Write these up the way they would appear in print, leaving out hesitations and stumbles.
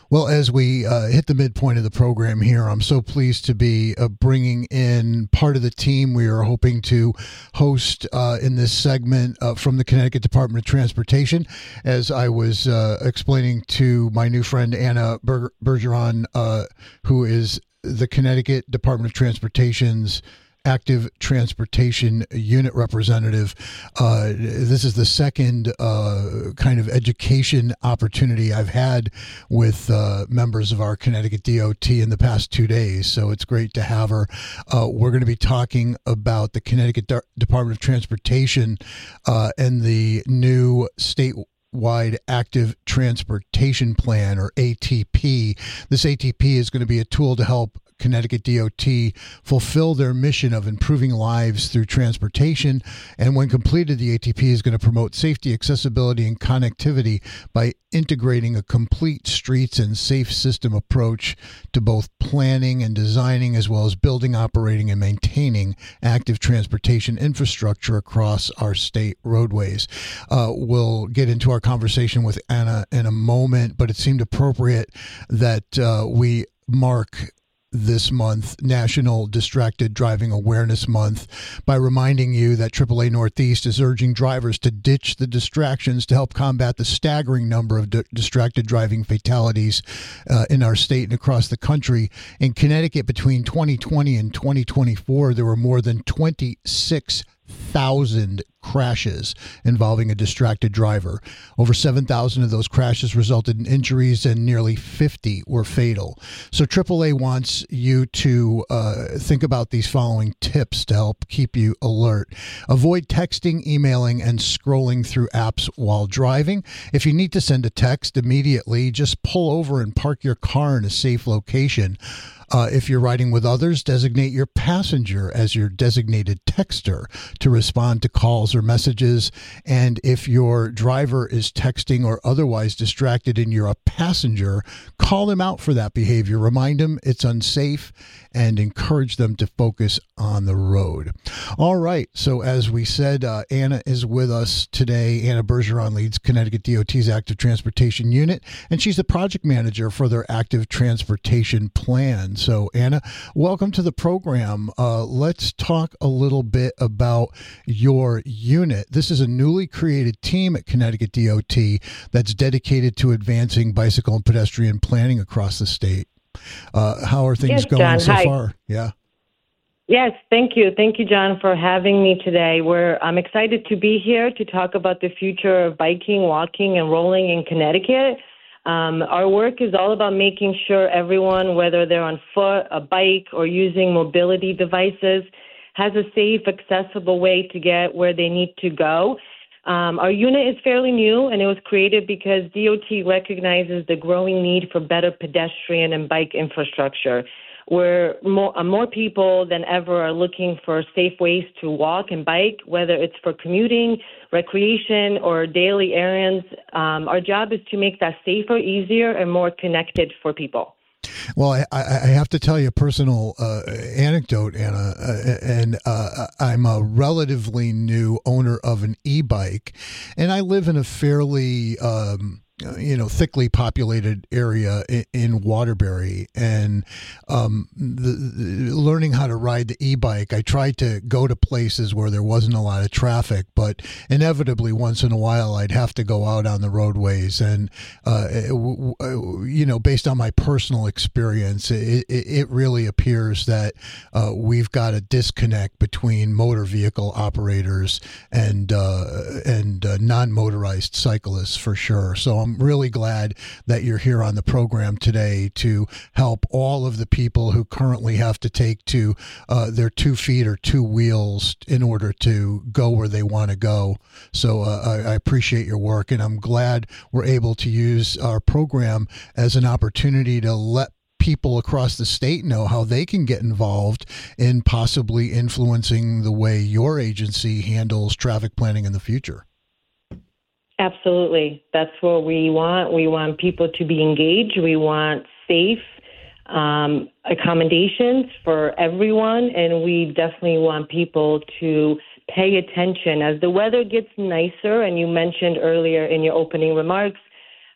Well, as we hit the midpoint of the program here, I'm so pleased to be bringing in part of the team we are hoping to host in this segment from the Connecticut Department of Transportation. As I was explaining to my new friend Anna Bergeron, who is the Connecticut Department of Transportation's Active Transportation Unit representative. This is the second kind of education opportunity I've had with members of our Connecticut DOT in the past 2 days. So it's great to have her. We're going to be talking about the Connecticut Department of Transportation and the new statewide Active Transportation Plan, or ATP. This ATP is going to be a tool to help Connecticut DOT fulfill their mission of improving lives through transportation. And when completed, the ATP is going to promote safety, accessibility, and connectivity by integrating a complete streets and safe system approach to both planning and designing, as well as building, operating, and maintaining active transportation infrastructure across our state roadways. We'll get into our conversation with Anna in a moment, but it seemed appropriate that we mark this month, National Distracted Driving Awareness Month, by reminding you that AAA Northeast is urging drivers to ditch the distractions to help combat the staggering number of distracted driving fatalities in our state and across the country. In Connecticut, between 2020 and 2024, there were more than 26,000 crashes involving a distracted driver. Over 7,000 of those crashes resulted in injuries, and nearly 50 were fatal. So AAA wants you to think about these following tips to help keep you alert. Avoid texting, emailing, and scrolling through apps while driving. If you need to send a text immediately, just pull over and park your car in a safe location. If you're riding with others, designate your passenger as your designated texter to respond to calls or messages. And if your driver is texting or otherwise distracted and you're a passenger, call them out for that behavior. Remind them it's unsafe and encourage them to focus on the road. All right. So as we said, Anna is with us today. Anna Bergeron leads Connecticut DOT's Active Transportation Unit, and she's the project manager for their Active Transportation Plan. So Anna, welcome to the program. Let's talk a little bit about your unit. This is a newly created team at Connecticut DOT that's dedicated to advancing bicycle and pedestrian planning across the state. How are things going John, so hi. far? Yeah. Yes, thank you. Thank you, John, for having me today. I'm excited to be here to talk about the future of biking, walking, and rolling in Connecticut. Our work is all about making sure everyone, whether they're on foot, a bike, or using mobility devices, has a safe, accessible way to get where they need to go. Our unit is fairly new, and it was created because DOT recognizes the growing need for better pedestrian and bike infrastructure, where more people than ever are looking for safe ways to walk and bike, whether it's for commuting, recreation, or daily errands. Our job is to make that safer, easier, and more connected for people. Well, I have to tell you a personal anecdote, Anna, and I'm a relatively new owner of an e-bike, and I live in a fairly thickly populated area in Waterbury, and learning how to ride the e-bike, I tried to go to places where there wasn't a lot of traffic, but inevitably once in a while I'd have to go out on the roadways, and based on my personal experience, it really appears that we've got a disconnect between motor vehicle operators and non-motorized cyclists for sure. So I'm really glad that you're here on the program today to help all of the people who currently have to take to their 2 feet or 2 wheels in order to go where they want to go. So I appreciate your work, and I'm glad we're able to use our program as an opportunity to let people across the state know how they can get involved in possibly influencing the way your agency handles traffic planning in the future. Absolutely. That's what we want. We want people to be engaged. We want safe accommodations for everyone, and we definitely want people to pay attention. As the weather gets nicer, and you mentioned earlier in your opening remarks,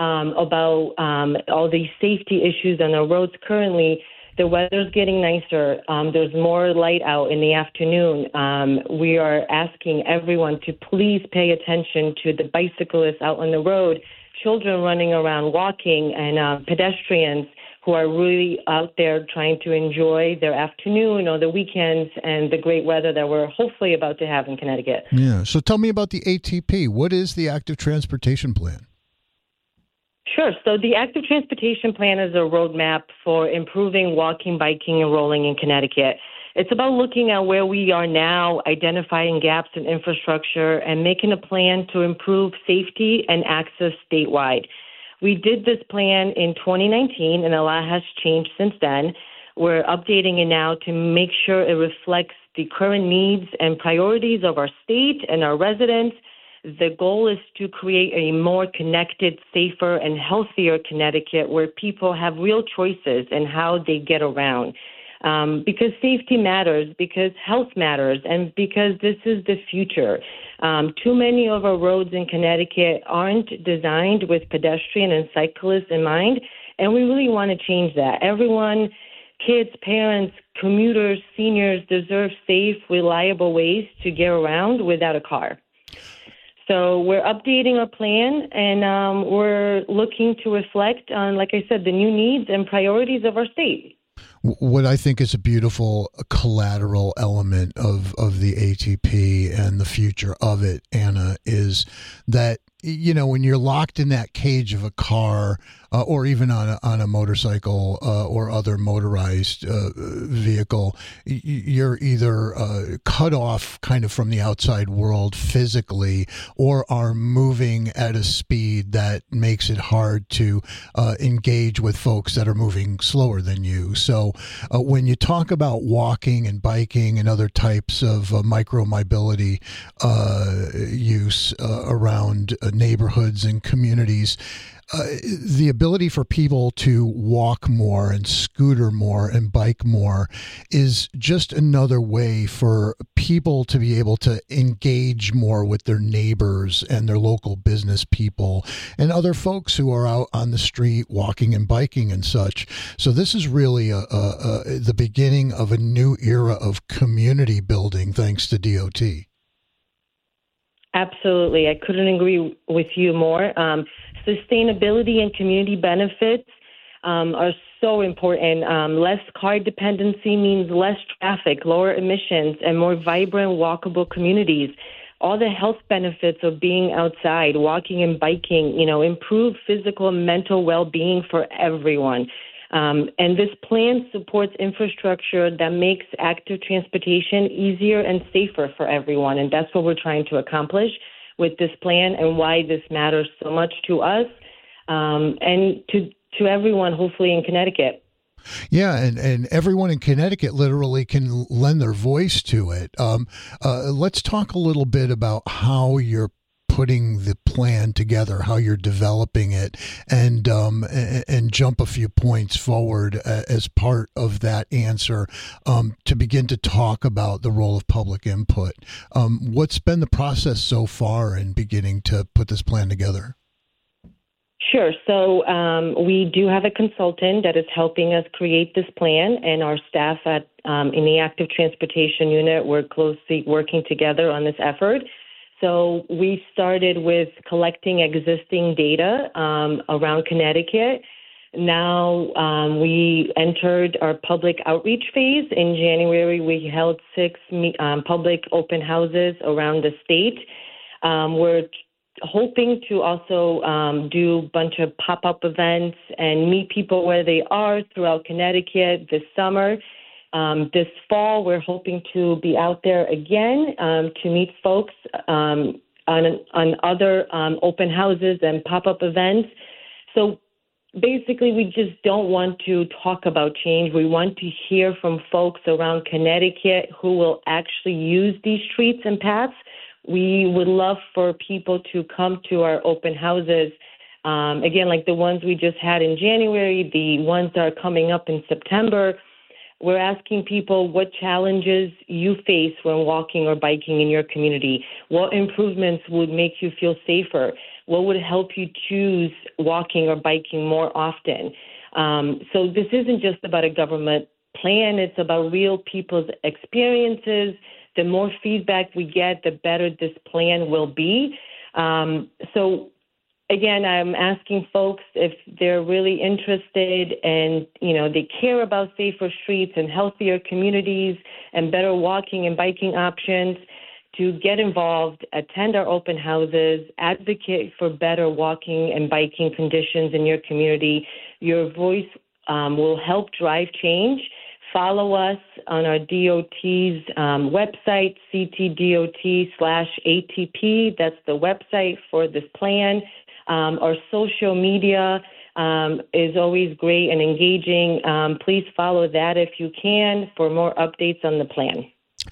about all these safety issues on the roads currently. The weather's getting nicer. There's more light out in the afternoon. We are asking everyone to please pay attention to the bicyclists out on the road, children running around walking, and pedestrians who are really out there trying to enjoy their afternoon or the weekends and the great weather that we're hopefully about to have in Connecticut. Yeah. So tell me about the ATP. What is the Active Transportation Plan? Sure. So the Active Transportation Plan is a roadmap for improving walking, biking, and rolling in Connecticut. It's about looking at where we are now, identifying gaps in infrastructure, and making a plan to improve safety and access statewide. We did this plan in 2019, and a lot has changed since then. We're updating it now to make sure it reflects the current needs and priorities of our state and our residents. The goal is to create a more connected, safer, and healthier Connecticut where people have real choices in how they get around. Because safety matters, because health matters, and because this is the future. Too many of our roads in Connecticut aren't designed with pedestrian and cyclists in mind, and we really want to change that. Everyone, kids, parents, commuters, seniors deserve safe, reliable ways to get around without a car. So we're updating our plan, and we're looking to reflect on, like I said, the new needs and priorities of our state. What I think is a beautiful collateral element of the ATP and the future of it, Anna, is that, you know, when you're locked in that cage of a car or even on a motorcycle or other motorized vehicle, you're either cut off kind of from the outside world physically or are moving at a speed that makes it hard to engage with folks that are moving slower than you. So when you talk about walking and biking and other types of micro mobility use around neighborhoods and communities, the ability for people to walk more and scooter more and bike more is just another way for people to be able to engage more with their neighbors and their local business people and other folks who are out on the street walking and biking and such. So this is really the beginning of a new era of community building thanks to DOT. Absolutely. I couldn't agree with you more. Sustainability and community benefits are so important. Less car dependency means less traffic, lower emissions, and more vibrant, walkable communities. All the health benefits of being outside, walking and biking, improve physical and mental well-being for everyone. And this plan supports infrastructure that makes active transportation easier and safer for everyone. And that's what we're trying to accomplish with this plan and why this matters so much to us and to everyone, hopefully, in Connecticut. Yeah, and everyone in Connecticut literally can lend their voice to it. Let's talk a little bit about how you're putting the plan together, how you're developing it, and jump a few points forward as part of that answer to begin to talk about the role of public input. What's been the process so far in beginning to put this plan together? Sure. So we do have a consultant that is helping us create this plan, and our staff in the Active Transportation Unit, we're closely working together on this effort. So we started with collecting existing data around Connecticut. Now we entered our public outreach phase. In January, we held 6 public open houses around the state. We're hoping to also do a bunch of pop-up events and meet people where they are throughout Connecticut this summer. This fall, we're hoping to be out there again to meet folks on other open houses and pop-up events. So basically, we just don't want to talk about change. We want to hear from folks around Connecticut who will actually use these streets and paths. We would love for people to come to our open houses, again, like the ones we just had in January, the ones that are coming up in September. We're asking people what challenges you face when walking or biking in your community. What improvements would make you feel safer? what would help you choose walking or biking more often. So this isn't just about a government plan. It's about real people's experiences. The more feedback we get, the better this plan will be. So again, I'm asking folks if they're really interested and, they care about safer streets and healthier communities and better walking and biking options, to get involved, attend our open houses, advocate for better walking and biking conditions in your community. Your voice will help drive change. Follow us on our DOT's website, ctdot/ATP. That's the website for this plan. Our social media is always great and engaging. Please follow that if you can for more updates on the plan.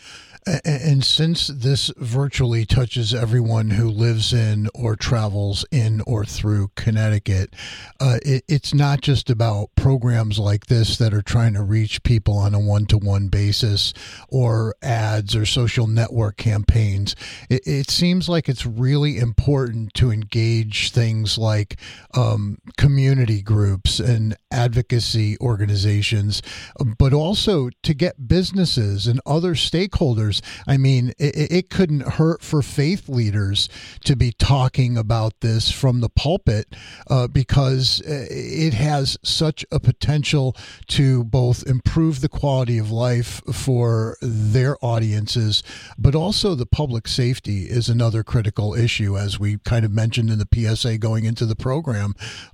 And since this virtually touches everyone who lives in or travels in or through Connecticut, it's not just about programs like this that are trying to reach people on a one-to-one basis or ads or social network campaigns. It seems like it's really important to engage things like community groups and advocacy organizations, but also to get businesses and other stakeholders. I mean, it couldn't hurt for faith leaders to be talking about this from the pulpit because it has such a potential to both improve the quality of life for their audiences, but also the public safety is another critical issue, as we kind of mentioned in the PSA going into the program.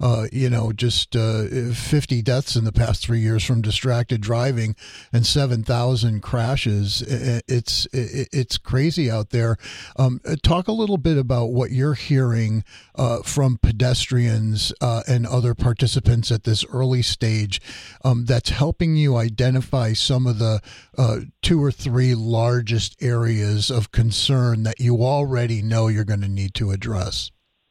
Just 50 deaths in the past 3 years from distracted driving and 7,000 crashes. It's crazy out there. Talk a little bit about what you're hearing from pedestrians and other participants at this early stage that's helping you identify some of the 2 or 3 largest areas of concern that you already know you're going to need to address.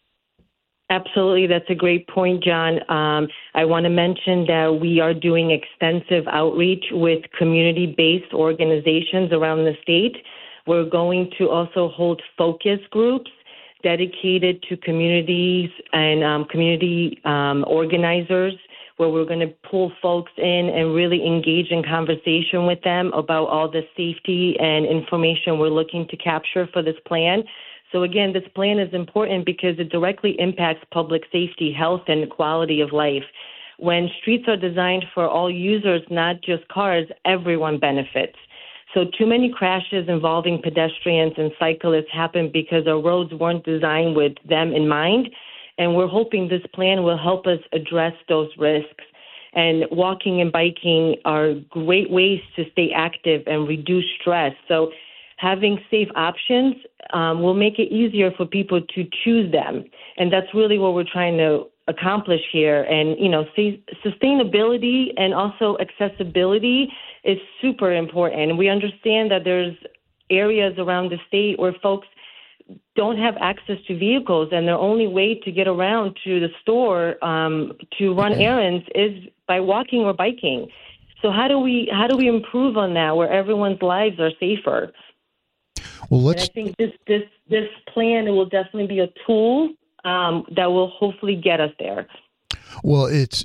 Absolutely. That's a great point, John. I want to mention that we are doing extensive outreach with community-based organizations around the state. We're going to also hold focus groups dedicated to communities and community organizers, where we're going to pull folks in and really engage in conversation with them about all the safety and information we're looking to capture for this plan. So again, this plan is important because it directly impacts public safety, health, and quality of life. When streets are designed for all users, not just cars, everyone benefits. So too many crashes involving pedestrians and cyclists happen because our roads weren't designed with them in mind. And we're hoping this plan will help us address those risks. And walking and biking are great ways to stay active and reduce stress. So having safe options will make it easier for people to choose them. And that's really what we're trying to accomplish here. And, sustainability and also accessibility is super important. We understand that there's areas around the state where folks don't have access to vehicles, and their only way to get around to the store to run errands is by walking or biking. So how do we improve on that, where everyone's lives are safer? Well, I think this plan will definitely be a tool that will hopefully get us there. Well, it's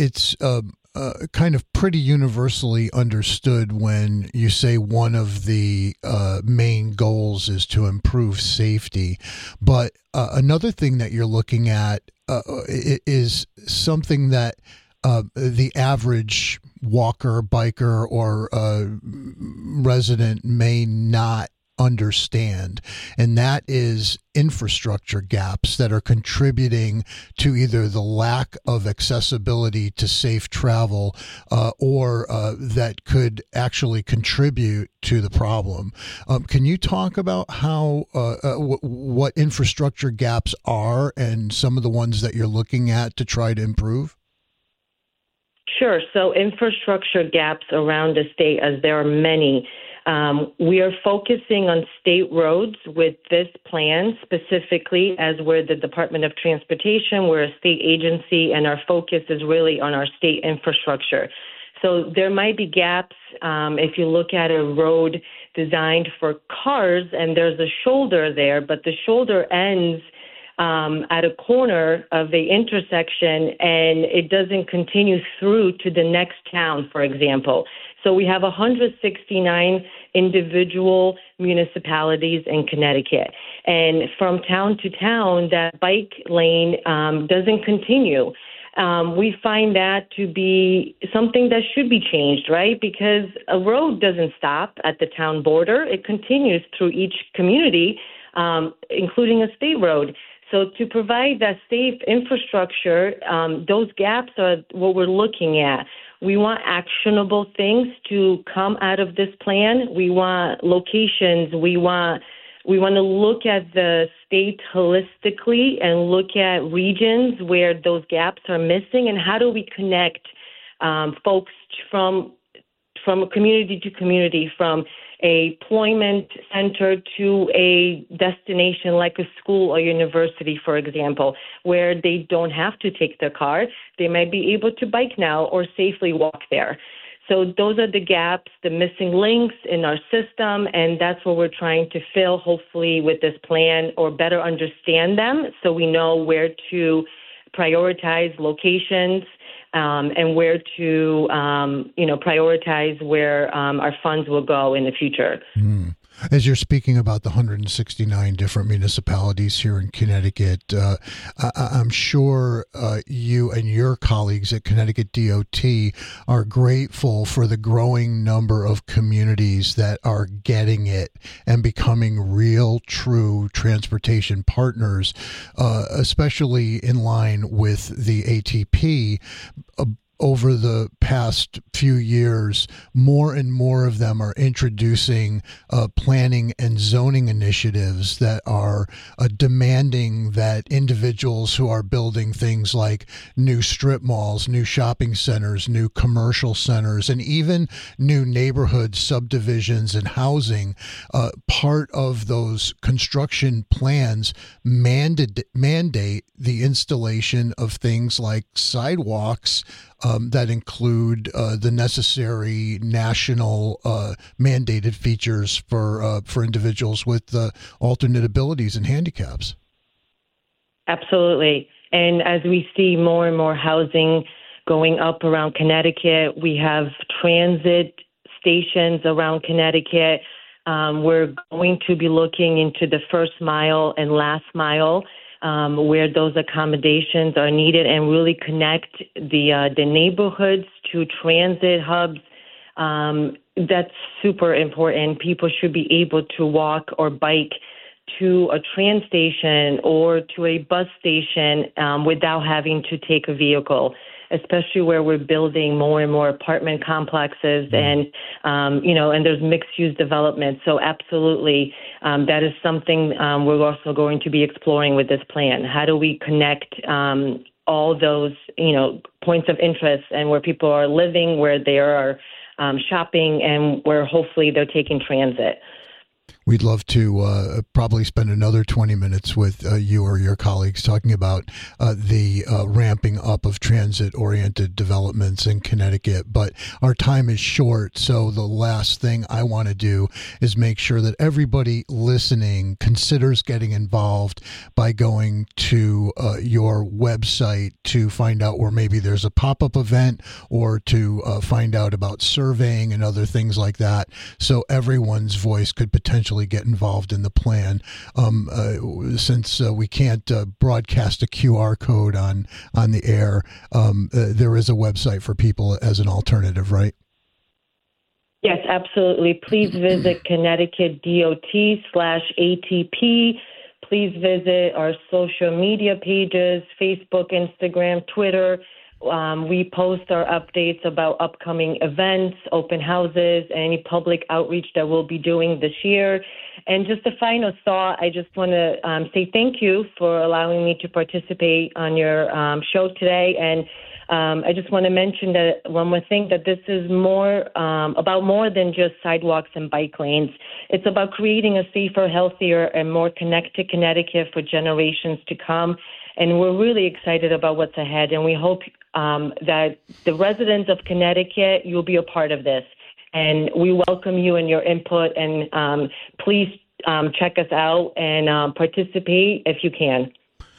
kind of pretty universally understood when you say one of the main goals is to improve safety. But another thing that you're looking at is something that the average walker, biker, or resident may not understand, and that is infrastructure gaps that are contributing to either the lack of accessibility to safe travel or that could actually contribute to the problem. Can you talk about how what infrastructure gaps are and some of the ones that you're looking at to try to improve? Sure. So infrastructure gaps around the state, as there are many. We are focusing on state roads with this plan specifically, as we're the Department of Transportation. We're a state agency, and our focus is really on our state infrastructure. So there might be gaps if you look at a road designed for cars and there's a shoulder there, but the shoulder ends at a corner of a intersection, and it doesn't continue through to the next town, for example. So we have 169 individual municipalities in Connecticut. And from town to town, that bike lane doesn't continue. We find that to be something that should be changed, right? Because a road doesn't stop at the town border. It continues through each community, including a state road. So to provide that safe infrastructure, those gaps are what we're looking at. We want actionable things to come out of this plan. We want locations. We want to look at the state holistically and look at regions where those gaps are missing, and how do we connect folks from community to community, from a employment center to a destination like a school or university, for example, where they don't have to take their car. They might be able to bike now or safely walk there. So those are the gaps, the missing links in our system, and that's what we're trying to fill, hopefully, with this plan, or better understand them so we know where to prioritize locations and where to, prioritize where our funds will go in the future. As you're speaking about the 169 different municipalities here in Connecticut, I'm sure you and your colleagues at Connecticut DOT are grateful for the growing number of communities that are getting it and becoming real, true transportation partners, especially in line with the ATP. Over the past few years, more and more of them are introducing planning and zoning initiatives that are demanding that individuals who are building things like new strip malls, new shopping centers, new commercial centers, and even new neighborhood subdivisions and housing, part of those construction plans mandate the installation of things like sidewalks that include the necessary national mandated features for individuals with alternate abilities and handicaps. Absolutely. And as we see more and more housing going up around Connecticut, we have transit stations around Connecticut. We're going to be looking into the first mile and last mile, where those accommodations are needed, and really connect the neighborhoods to transit hubs. That's super important. People should be able to walk or bike to a train station or to a bus station without having to take a vehicle, especially where we're building more and more apartment complexes and there's mixed-use development. So absolutely, that is something we're also going to be exploring with this plan. How do we connect all those, points of interest, and where people are living, where they are shopping, and where hopefully they're taking transit? We'd love to probably spend another 20 minutes with you or your colleagues talking about the ramping up of transit-oriented developments in Connecticut, but our time is short, so the last thing I want to do is make sure that everybody listening considers getting involved by going to your website to find out where maybe there's a pop-up event, or to find out about surveying and other things like that, so everyone's voice could potentially get involved in the plan. Since we can't broadcast a QR code on the air, there is a website for people as an alternative, right? Yes, absolutely. Please visit Connecticut DOT/ATP. Please visit our social media pages, Facebook, Instagram, Twitter. We post our updates about upcoming events, open houses, and any public outreach that we'll be doing this year. And just a final thought, I just want to say thank you for allowing me to participate on your show today. And I just want to mention that one more thing, that this is about more than just sidewalks and bike lanes. It's about creating a safer, healthier, and more connected Connecticut for generations to come. And we're really excited about what's ahead, and we hope that the residents of Connecticut, you'll be a part of this. And we welcome you and your input, and please check us out and participate if you can.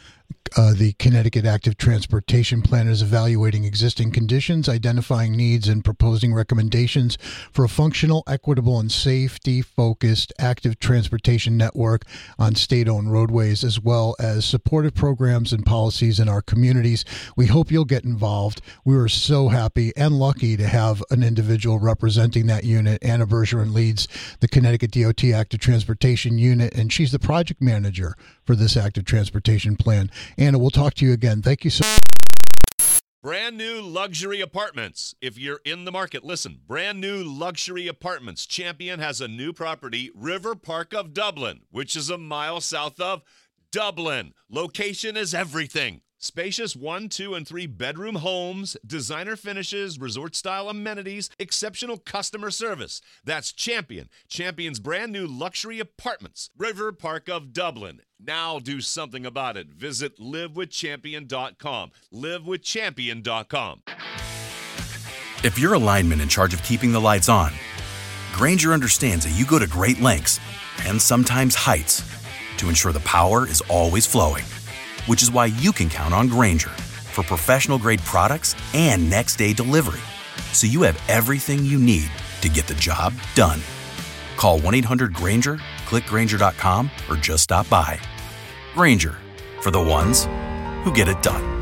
The Connecticut Active Transportation Plan is evaluating existing conditions, identifying needs, and proposing recommendations for a functional, equitable, and safety-focused active transportation network on state-owned roadways, as well as supportive programs and policies in our communities. We hope you'll get involved. We were so happy and lucky to have an individual representing that unit. Anna Bergeron leads the Connecticut DOT Active Transportation Unit, and she's the project manager for this active transportation plan. Anna, we'll talk to you again. Thank you so much. Brand new luxury apartments. If you're in the market, listen. Brand new luxury apartments. Champion has a new property, River Park of Dublin, which is a mile south of Dublin. Location is everything. Spacious 1, 2, and 3 bedroom homes, designer finishes, resort-style amenities, exceptional customer service. That's Champion. Champion's brand new luxury apartments. River Park of Dublin. Now do something about it. Visit livewithchampion.com. livewithchampion.com. If you're a lineman in charge of keeping the lights on, Grainger understands that you go to great lengths and sometimes heights to ensure the power is always flowing. Which is why you can count on Grainger for professional-grade products and next-day delivery, so you have everything you need to get the job done. Call 1-800-GRAINGER, click Grainger.com, or just stop by. Grainger, for the ones who get it done.